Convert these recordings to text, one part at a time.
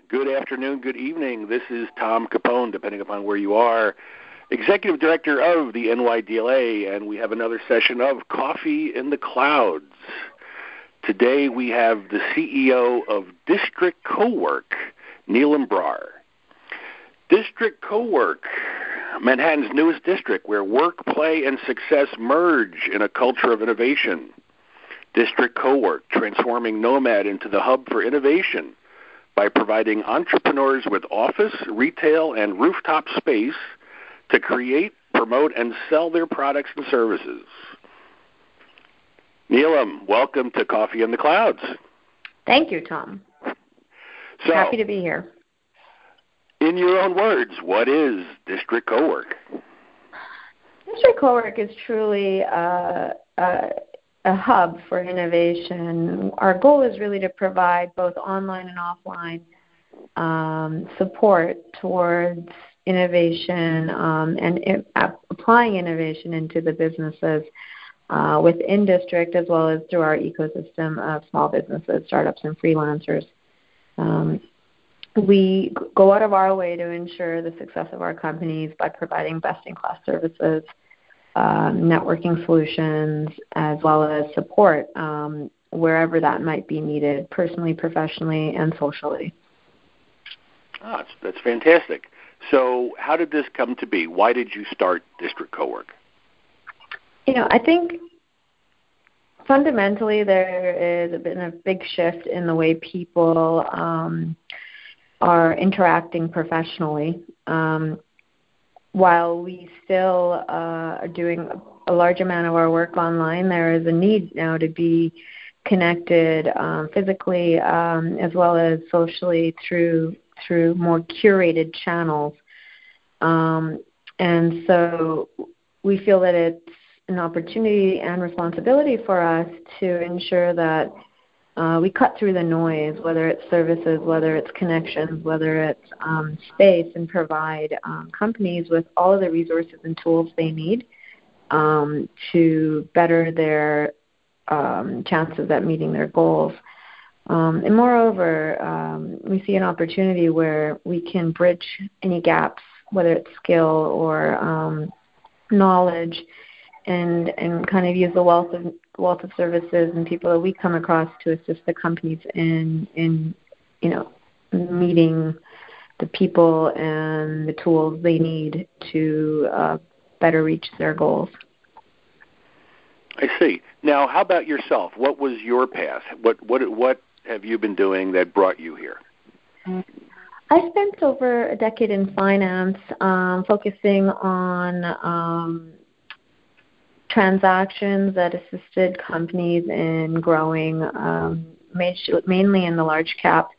good afternoon, good evening. This is Tom Capone, depending upon where you are, Executive Director of the NYDLA, and we have another session of Coffee in the Clouds. Today we have the CEO of District Cowork, Neelam Brar. District Cowork, Manhattan's newest district where work, play, and success merge in a culture of innovation. District Cowork, transforming Nomad into the hub for innovation by providing entrepreneurs with office, retail, and rooftop space to create, promote, and sell their products and services. Neelam, welcome to Coffee in the Clouds. Thank you, Tom. Happy to be here. In your own words, what is District Cowork? District Cowork is truly a hub for innovation. Our goal is really to provide both online and offline support towards innovation and applying innovation into the businesses within District, as well as through our ecosystem of small businesses, startups, and freelancers. We go out of our way to ensure the success of our companies by providing best-in-class services, networking solutions, as well as support wherever that might be needed, personally, professionally, and socially. That's fantastic. So how did this come to be? Why did you start District Cowork? I think fundamentally there has been a big shift in the way people are interacting professionally. While we still are doing a large amount of our work online, there is a need now to be connected physically as well as socially through more curated channels. And so we feel that it's an opportunity and responsibility for us to ensure that we cut through the noise, whether it's services, whether it's connections, whether it's space, and provide companies with all of the resources and tools they need to better their chances at meeting their goals. And moreover, we see an opportunity where we can bridge any gaps, whether it's skill or knowledge, and kind of use the wealth of services and people that we come across to assist the companies in meeting the people and the tools they need to better reach their goals. I see. Now, how about yourself? What was your path? What have you been doing that brought you here? I spent over a decade in finance, focusing on transactions that assisted companies in growing, mainly in the large cap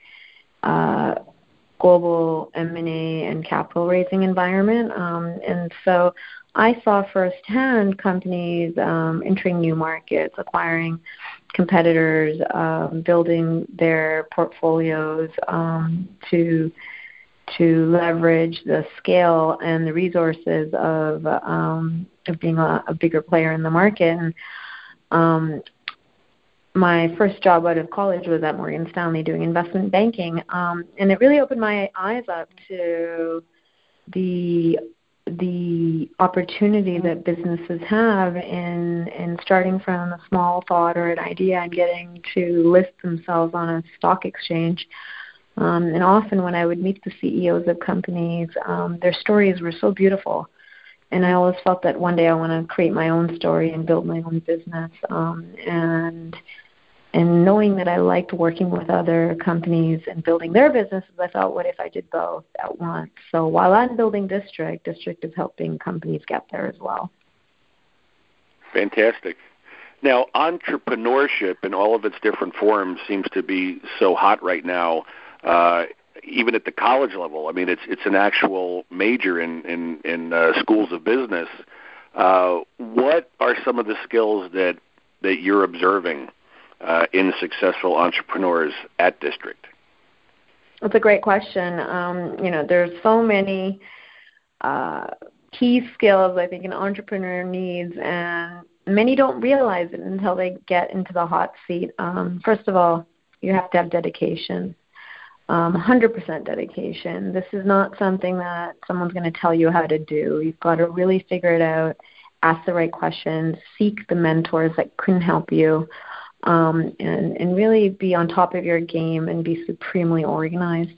global M&A and capital raising environment. And so I saw firsthand companies entering new markets, acquiring competitors, building their portfolios to leverage the scale and the resources of being a bigger player in the market. And my first job out of college was at Morgan Stanley doing investment banking, and it really opened my eyes up to the opportunity that businesses have in starting from a small thought or an idea and getting to list themselves on a stock exchange. And often when I would meet the CEOs of companies, their stories were so beautiful. And I always felt that one day I want to create my own story and build my own business. And knowing that I liked working with other companies and building their businesses, I thought, what if I did both at once? So while I'm building District is helping companies get there as well. Fantastic. Now, entrepreneurship in all of its different forms seems to be so hot right now, even at the college level. I mean, it's an actual major in schools of business. What are some of the skills that you're observing in successful entrepreneurs at District? That's a great question. There's so many key skills I think an entrepreneur needs, and many don't realize it until they get into the hot seat. First of all, you have to have dedication. 100% dedication. This is not something that someone's going to tell you how to do. You've got to really figure it out, ask the right questions, seek the mentors that can help you, and really be on top of your game and be supremely organized.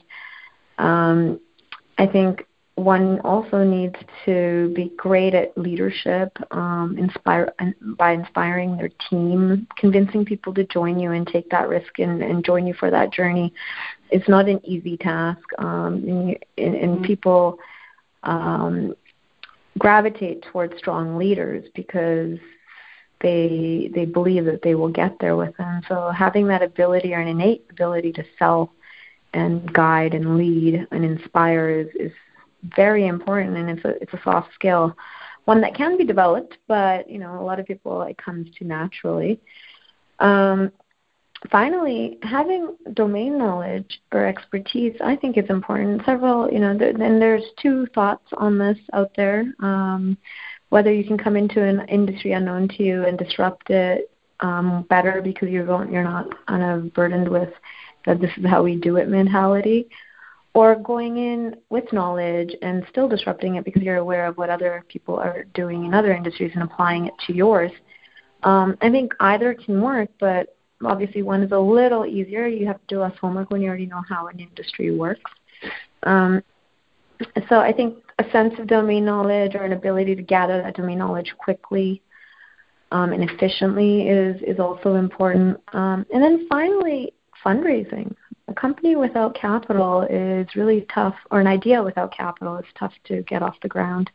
I think one also needs to be great at leadership, by inspiring their team, convincing people to join you and take that risk and join you for that journey. It's not an easy task, and people gravitate towards strong leaders because they believe that they will get there with them. So having that ability or an innate ability to sell and guide and lead and inspire is very important, and it's a soft skill, one that can be developed, but a lot of people it comes to naturally. Finally, having domain knowledge or expertise, I think is important. Several, and there's two thoughts on this out there. Whether you can come into an industry unknown to you and disrupt it better because you're not kind of burdened with that this is how we do it mentality, or going in with knowledge and still disrupting it because you're aware of what other people are doing in other industries and applying it to yours. I think either can work, but obviously one is a little easier. You have to do less homework when you already know how an industry works. So I think a sense of domain knowledge or an ability to gather that domain knowledge quickly and efficiently is also important. And then finally, fundraising. A company without capital is really tough, or an idea without capital is tough to get off the ground.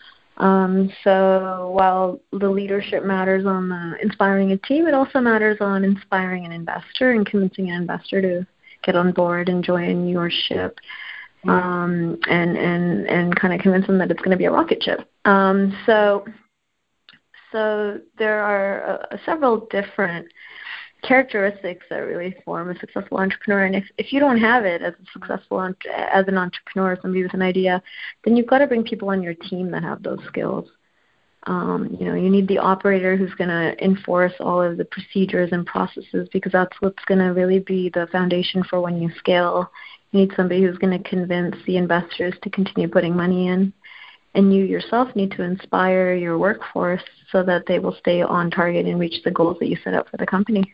So while the leadership matters on inspiring a team, it also matters on inspiring an investor and convincing an investor to get on board and join your ship, and kind of convince them that it's going to be a rocket ship. So there are several different characteristics that really form a successful entrepreneur, and if you don't have it as an entrepreneur, somebody with an idea, then you've got to bring people on your team that have those skills. You need the operator who's going to enforce all of the procedures and processes, because that's what's going to really be the foundation for when you scale. You need somebody who's going to convince the investors to continue putting money in, and you yourself need to inspire your workforce so that they will stay on target and reach the goals that you set up for the company.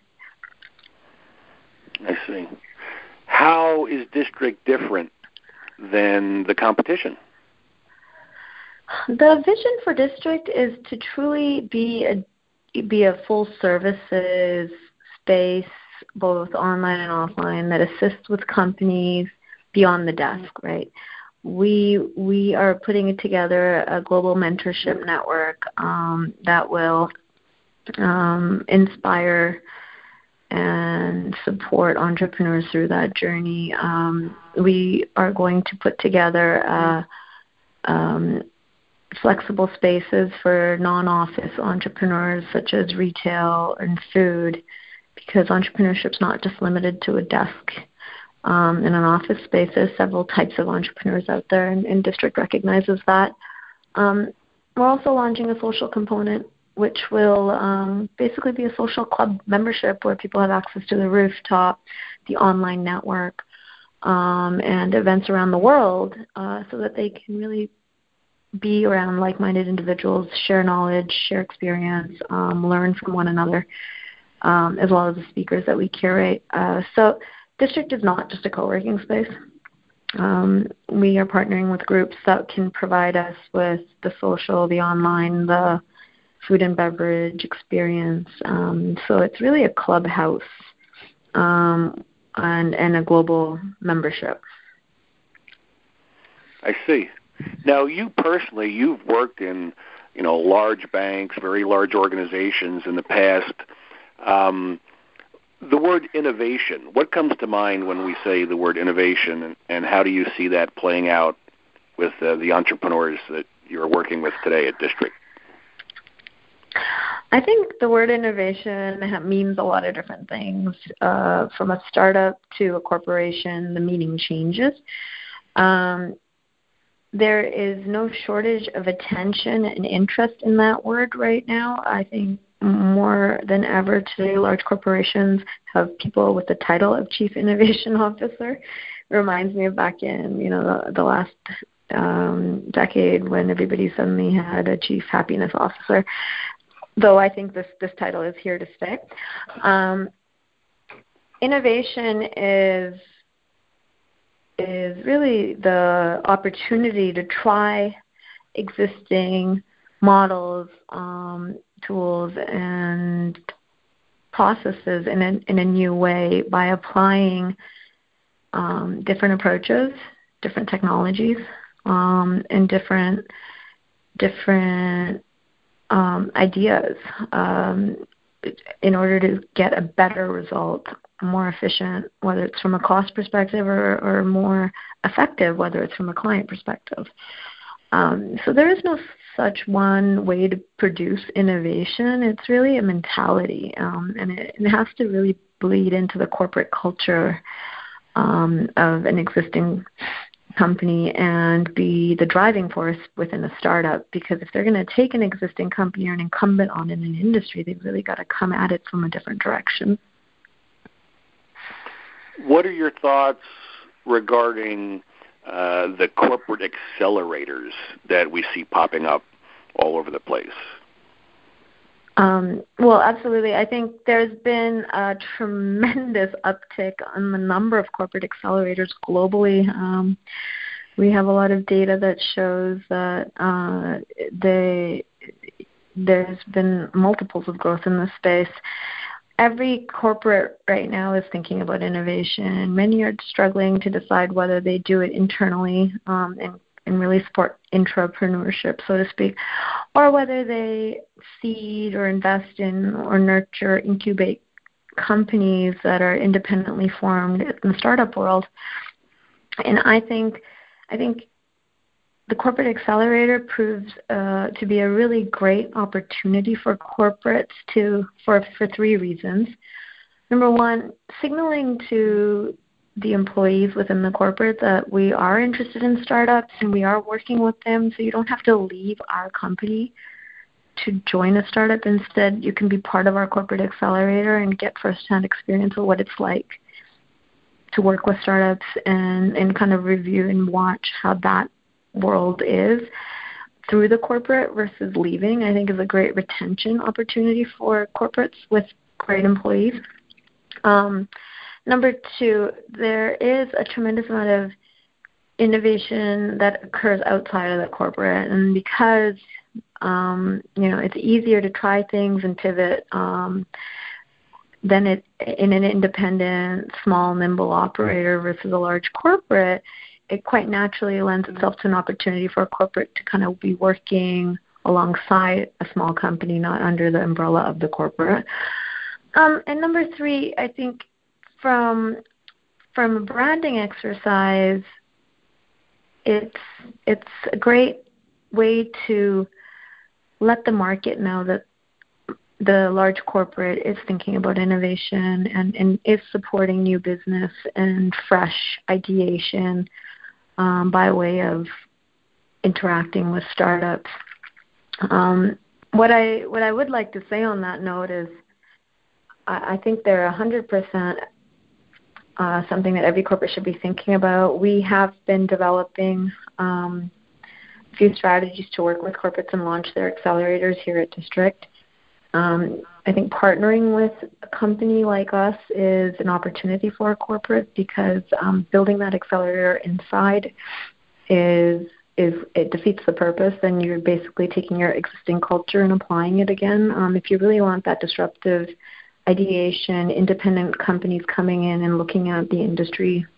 I see. How is District different than the competition? The vision for District is to truly be a full services space, both online and offline, that assists with companies beyond the desk, right? We are putting together a global mentorship network that will inspire and support entrepreneurs through that journey. We are going to put together flexible spaces for non-office entrepreneurs such as retail and food, because entrepreneurship is not just limited to a desk in an office space. There's several types of entrepreneurs out there, and District recognizes that. We're also launching a social component, which will basically be a social club membership where people have access to the rooftop, the online network, and events around the world, so that they can really be around like-minded individuals, share knowledge, share experience, learn from one another, as well as the speakers that we curate. So District is not just a co-working space. We are partnering with groups that can provide us with the social, the online, the food and beverage experience. So it's really a clubhouse and a global membership. I see. Now, you personally, you've worked in, large banks, very large organizations in the past. The word innovation, what comes to mind when we say the word innovation, and how do you see that playing out with the entrepreneurs that you're working with today at District? I think the word innovation means a lot of different things. From a startup to a corporation, the meaning changes. There is no shortage of attention and interest in that word right now. I think more than ever today, large corporations have people with the title of Chief Innovation Officer, reminds me of back in, the last decade when everybody suddenly had a chief happiness officer. Though I think this title is here to stay. Innovation is really the opportunity to try existing models, tools, and processes in a new way by applying different approaches, different technologies, and different ideas in order to get a better result, more efficient, whether it's from a cost perspective or more effective, whether it's from a client perspective. So there is no such one way to produce innovation. It's really a mentality, and it has to really bleed into the corporate culture of an existing company and be the driving force within a startup, because if they're going to take an existing company or an incumbent on in an industry, they've really got to come at it from a different direction. What are your thoughts regarding the corporate accelerators that we see popping up all over the place? Well, absolutely. I think there's been a tremendous uptick on the number of corporate accelerators globally. We have a lot of data that shows that there's been multiples of growth in this space. Every corporate right now is thinking about innovation. Many are struggling to decide whether they do it internally and really support intrapreneurship, so to speak, or whether they seed or invest in or nurture, incubate companies that are independently formed in the startup world. And I think the corporate accelerator proves to be a really great opportunity for corporates for three reasons. Number one, signaling to the employees within the corporate that we are interested in startups and we are working with them, so you don't have to leave our company to join a startup. Instead, you can be part of our corporate accelerator and get firsthand experience of what it's like to work with startups and kind of review and watch how that world is through the corporate versus leaving. I think is a great retention opportunity for corporates with great employees. Number two, there is a tremendous amount of innovation that occurs outside of the corporate, and because it's easier to try things and pivot than it in an independent, small, nimble operator versus a large corporate, it quite naturally lends itself to an opportunity for a corporate to kind of be working alongside a small company, not under the umbrella of the corporate. And number three, I think from a branding exercise, it's a great way to let the market know that the large corporate is thinking about innovation and is supporting new business and fresh ideation by way of interacting with startups. What I would like to say on that note is I think they're 100% something that every corporate should be thinking about. We have been developing a few strategies to work with corporates and launch their accelerators here at District. I think partnering with a company like us is an opportunity for a corporate because building that accelerator inside it defeats the purpose. Then you're basically taking your existing culture and applying it again. If you really want that disruptive ideation, independent companies coming in and looking at the industry,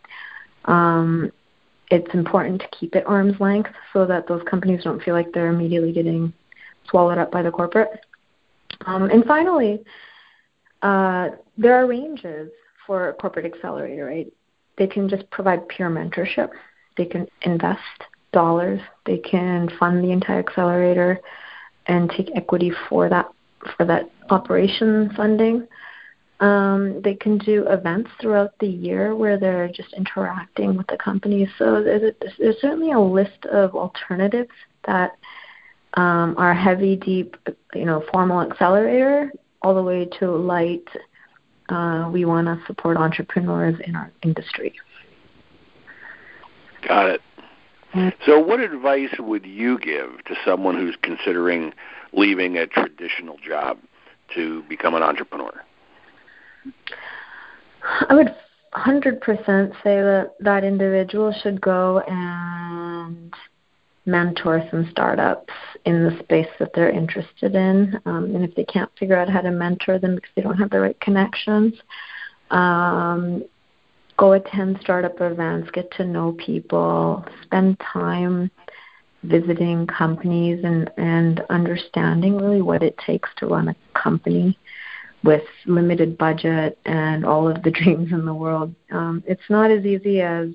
it's important to keep it arm's length so that those companies don't feel like they're immediately getting swallowed up by the corporate. And finally, there are ranges for a corporate accelerator, right? They can just provide pure mentorship. They can invest dollars. They can fund the entire accelerator and take equity for that operation funding. They can do events throughout the year where they're just interacting with the company. So there's certainly a list of alternatives that are heavy, deep, formal accelerator, all the way to light. We want to support entrepreneurs in our industry. Got it. So what advice would you give to someone who's considering leaving a traditional job to become an entrepreneur? I would 100% say that individual should go and mentor some startups in the space that they're interested in. And if they can't figure out how to mentor them because they don't have the right connections, go attend startup events, get to know people, spend time visiting companies and understanding really what it takes to run a company with limited budget and all of the dreams in the world. It's not as easy as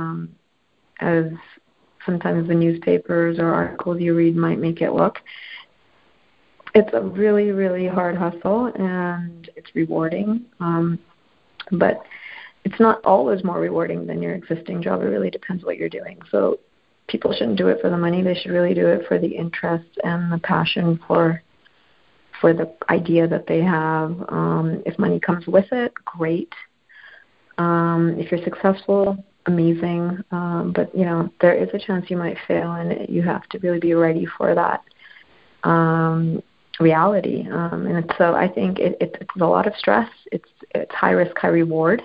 sometimes the newspapers or articles you read might make it look. It's a really, really hard hustle, and it's rewarding. But it's not always more rewarding than your existing job. It really depends what you're doing. So people shouldn't do it for the money. They should really do it for the interest and the passion for the idea that they have. If money comes with it, great. If you're successful, amazing. But, there is a chance you might fail, and you have to really be ready for that reality. So I think it's a lot of stress. It's high risk, high reward.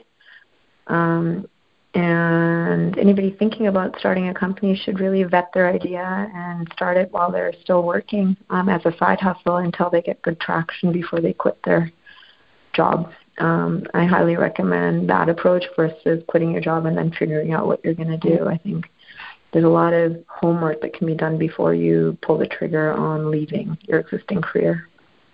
And anybody thinking about starting a company should really vet their idea and start it while they're still working as a side hustle until they get good traction before they quit their job. I highly recommend that approach versus quitting your job and then figuring out what you're going to do. I think there's a lot of homework that can be done before you pull the trigger on leaving your existing career.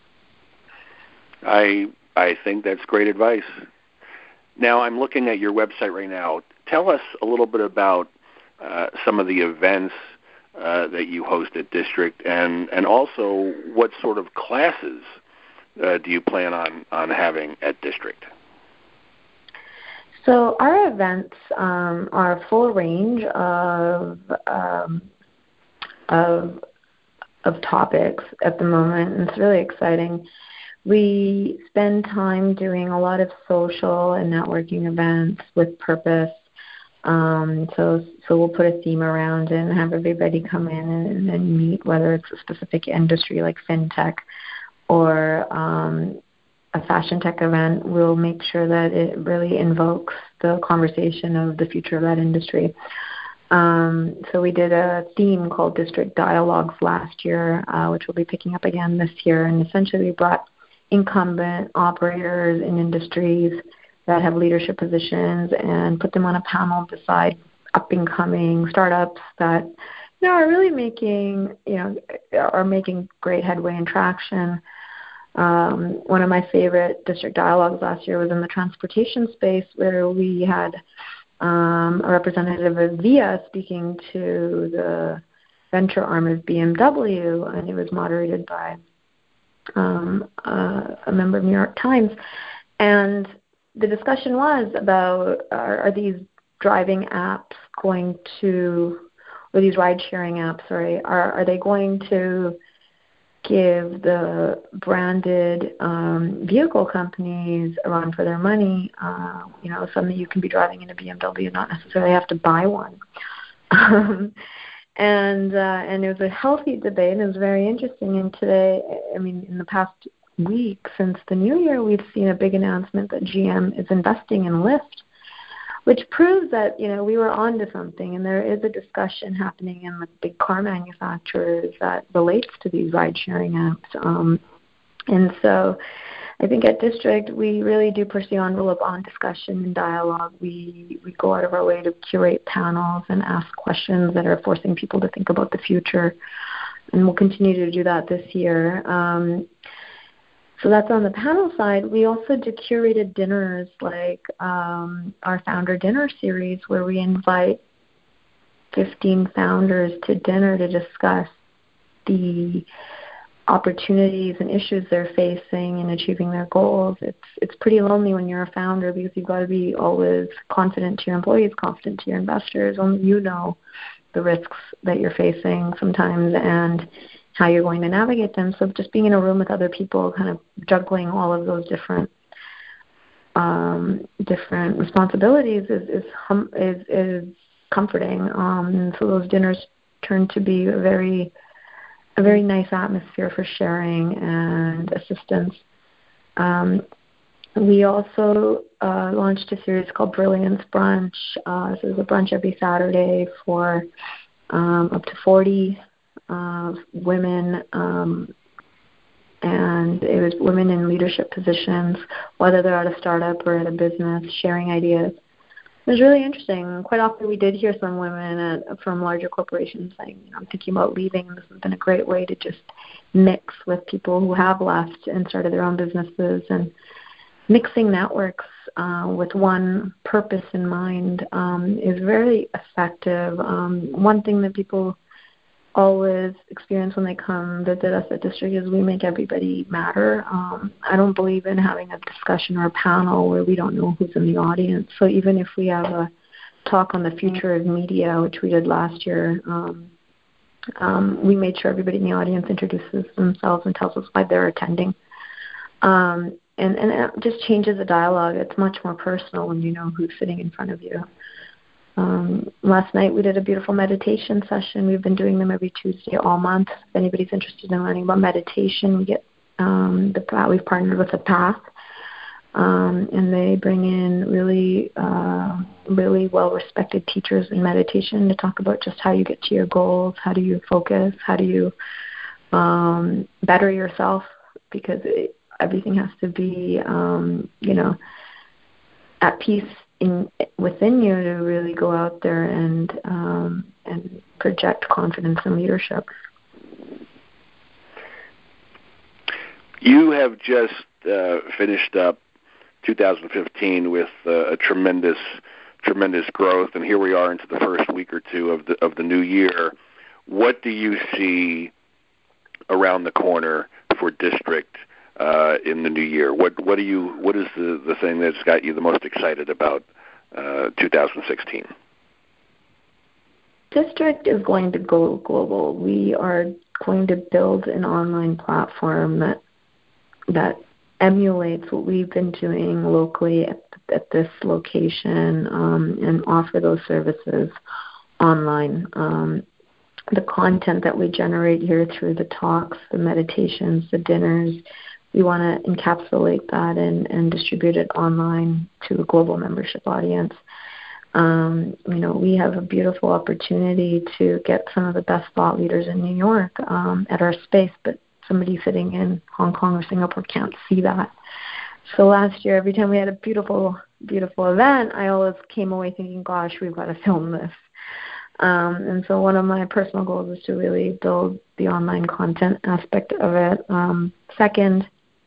I think that's great advice. Now, I'm looking at your website right now. Tell us a little bit about some of the events that you host at District, and also what sort of classes do you plan on having at District? So our events are a full range of topics at the moment, and it's really exciting. We spend time doing a lot of social and networking events with purpose. So we'll put a theme around it and have everybody come in and meet, whether it's a specific industry like fintech or a fashion tech event. We'll make sure that it really invokes the conversation of the future of that industry. So we did a theme called District Dialogues last year, which we'll be picking up again this year. And essentially we brought incumbent operators in industries that have leadership positions and put them on a panel beside up-and-coming startups that are really making great headway and traction. One of my favorite District Dialogues last year was in the transportation space, where we had a representative of VIA speaking to the venture arm of BMW, and it was moderated by a member of New York Times. And the discussion was about, are these driving apps going to, or these ride-sharing apps, are they going to give the branded vehicle companies a run for their money? Suddenly you can be driving in a BMW and not necessarily have to buy one. And it was a healthy debate, and it was very interesting. And today, in the past week since the new year, we've seen a big announcement that GM is investing in Lyft, which proves that, we were onto something, and there is a discussion happening in the big car manufacturers that relates to these ride-sharing apps. And so I think at District, we really do push the envelope on discussion and dialogue. We go out of our way to curate panels and ask questions that are forcing people to think about the future, and we'll continue to do that this year. So that's on the panel side. We also do curated dinners like our Founder Dinner series, where we invite 15 founders to dinner to discuss the opportunities and issues they're facing in achieving their goals. It's pretty lonely when you're a founder, because you've got to be always confident to your employees, confident to your investors. Only you know the risks that you're facing sometimes and how you're going to navigate them. So just being in a room with other people, kind of juggling all of those different responsibilities is comforting. And so those dinners turned to be a very nice atmosphere for sharing and assistance. We also launched a series called Brilliance Brunch. So there's a brunch every Saturday for up to 40 women, and it was women in leadership positions, whether they're at a startup or at a business, sharing ideas. It was really interesting. Quite often we did hear some women from larger corporations saying, I'm thinking about leaving, and this has been a great way to just mix with people who have left and started their own businesses, and mixing networks with one purpose in mind is very effective. One thing that people always experience when they come visit us at District is we make everybody matter. I don't believe in having a discussion or a panel where we don't know who's in the audience. So even if we have a talk on the future of media, which we did last year, we made sure everybody in the audience introduces themselves and tells us why they're attending. And it just changes the dialogue. It's much more personal when you know who's sitting in front of you. Last night we did a beautiful meditation session. We've been doing them every Tuesday all month. If anybody's interested in learning about meditation, we get we've partnered with The Path, and they bring in really well-respected teachers in meditation to talk about just how you get to your goals, how do you focus, how do you better yourself, because everything has to be at peace within you to really go out there and project confidence and leadership. You have just finished up 2015 with a tremendous growth, and here we are into the first week or two of the new year. What do you see around the corner for District in the new year? What is the thing that's got you the most excited about 2016? District is going to go global. We are going to build an online platform that emulates what we've been doing locally at this location, and offer those services online. The content that we generate here through the talks, the meditations, the dinners, we want to encapsulate that and distribute it online to a global membership audience. We have a beautiful opportunity to get some of the best thought leaders in New York at our space, but somebody sitting in Hong Kong or Singapore can't see that. So last year, every time we had a beautiful, beautiful event, I always came away thinking, gosh, we've got to film this. And so one of my personal goals is to really build the online content aspect of it. Second,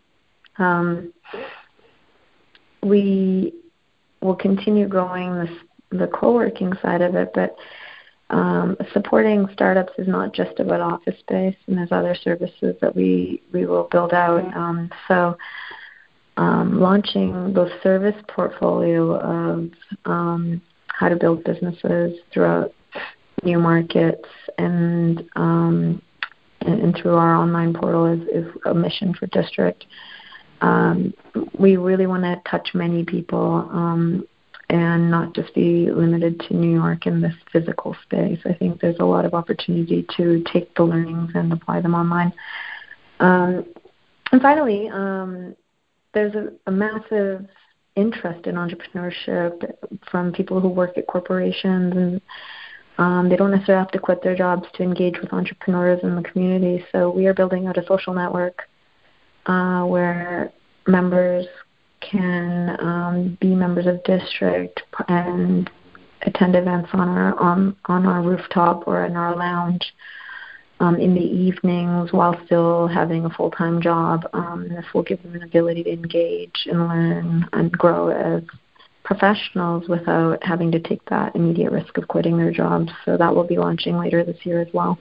we will continue growing the co-working side of it, but supporting startups is not just about office space, and there's other services that we will build out. So launching the service portfolio of how to build businesses throughout new markets and through our online portal is a mission for District. We really want to touch many people and not just be limited to New York in this physical space. I think there's a lot of opportunity to take the learnings and apply them online. And finally, there's a massive interest in entrepreneurship from people who work at corporations, and they don't necessarily have to quit their jobs to engage with entrepreneurs in the community. So we are building out a social network where members can be members of District and attend events on our rooftop or in our lounge in the evenings while still having a full-time job. This will give them an ability to engage and learn and grow as professionals without having to take that immediate risk of quitting their jobs. So that will be launching later this year as well.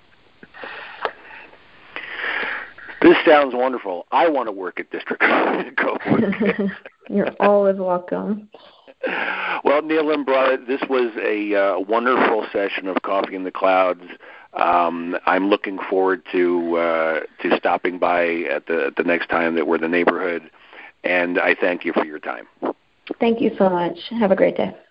This sounds wonderful. I want to work at District. Go work. You're always welcome. Well, Neil Imbruglia, this was a wonderful session of Coffee in the Clouds. I'm looking forward to stopping by at the next time that we're in the neighborhood, and I thank you for your time. Thank you so much. Have a great day.